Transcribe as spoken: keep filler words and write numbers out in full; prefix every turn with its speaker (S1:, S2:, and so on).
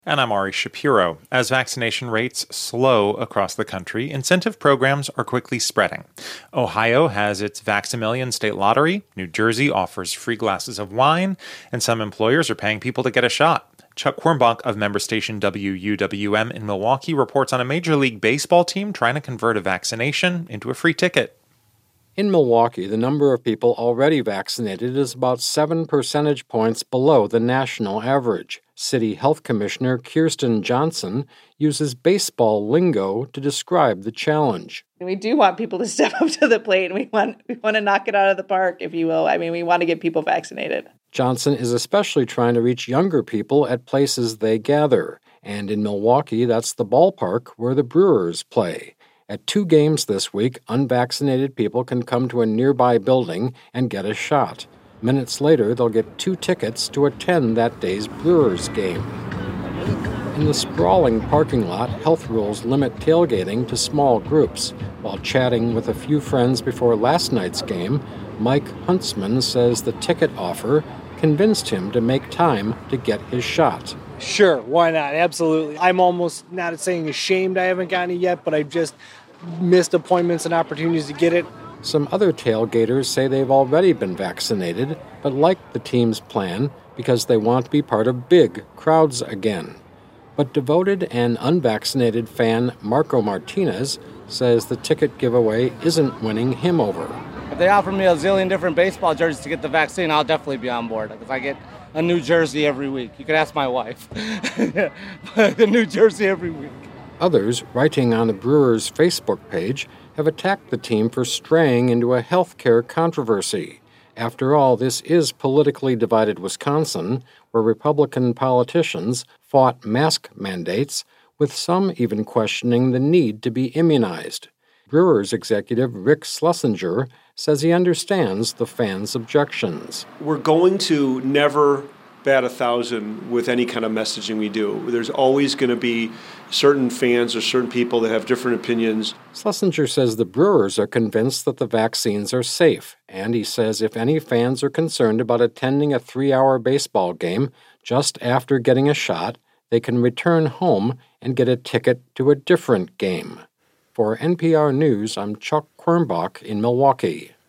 S1: And I'm Ari Shapiro. As vaccination rates slow across the country, incentive programs are quickly spreading. Ohio has its Vax-A-Million state lottery, New Jersey offers free glasses of wine, and some employers are paying people to get a shot. Chuck Quirmbach of member station W U W M in Milwaukee reports on a Major League Baseball team trying to convert a vaccination into a free ticket.
S2: In Milwaukee, the number of people already vaccinated is about seven percentage points below the national average. City Health Commissioner Kirsten Johnson uses baseball lingo to describe the challenge.
S3: We do want people to step up to the plate, and we want we want to knock it out of the park, if you will. I mean, we want to get people vaccinated.
S2: Johnson is especially trying to reach younger people at places they gather. And in Milwaukee, that's the ballpark where the Brewers play. At two games this week, unvaccinated people can come to a nearby building and get a shot. Minutes later, they'll get two tickets to attend that day's Brewers game. In the sprawling parking lot, health rules limit tailgating to small groups. While chatting with a few friends before last night's game, Mike Huntsman says the ticket offer convinced him to make time to get his shot.
S4: Sure, why not? Absolutely. I'm almost not saying ashamed I haven't gotten it yet, but I've just missed appointments and opportunities to get it.
S2: Some other tailgaters say they've already been vaccinated, but like the team's plan because they want to be part of big crowds again. But devoted and unvaccinated fan Marco Martinez says the ticket giveaway isn't winning him over.
S5: If they offer me a zillion different baseball jerseys to get the vaccine, I'll definitely be on board because I get a new jersey every week. You could ask my wife. The new jersey every week.
S2: Others, writing on the Brewers' Facebook page, have attacked the team for straying into a health care controversy. After all, this is politically divided Wisconsin, where Republican politicians fought mask mandates, with some even questioning the need to be immunized. Brewers executive Rick Schlesinger says he understands the fans' objections.
S6: We're going to never bat a thousand with any kind of messaging we do. There's always going to be certain fans or certain people that have different opinions.
S2: Schlesinger says the Brewers are convinced that the vaccines are safe, and he says if any fans are concerned about attending a three-hour baseball game just after getting a shot, they can return home and get a ticket to a different game. For N P R News, I'm Chuck Quirmbach in Milwaukee.